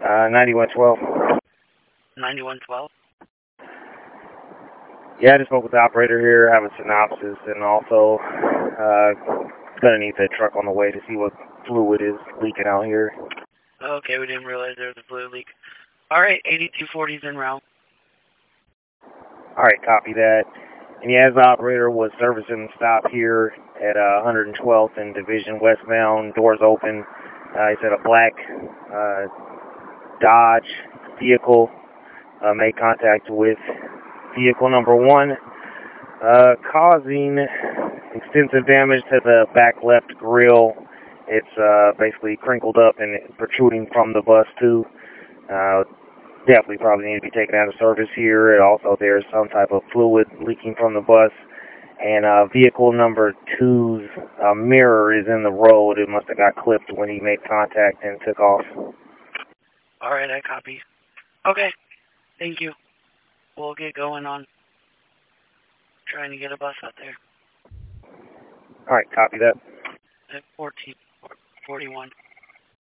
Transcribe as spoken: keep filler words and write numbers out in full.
Uh, ninety-one twelve. ninety-one twelve? Yeah, I just spoke with the operator here, have a synopsis, and also uh, gonna need the truck on the way to see what fluid is leaking out here. Okay, we didn't realize there was a fluid leak. Alright, eighty-two forty's en route. Alright, copy that. And yeah, the operator was servicing the stop here at uh, one hundred twelfth and Division westbound, doors open. Uh, he said a black uh, Dodge vehicle uh, made contact with vehicle number one, uh, causing extensive damage to the back left grille. It's uh, basically crinkled up and protruding from the bus too. Uh, definitely probably need to be taken out of service here. And also there's some type of fluid leaking from the bus. And uh, vehicle number two's uh, mirror is in the road. It must have got clipped when he made contact and took off. Alright, I copy. Okay, thank you. We'll get going on trying to get a bus out there. Alright, copy that. At fourteen forty-one.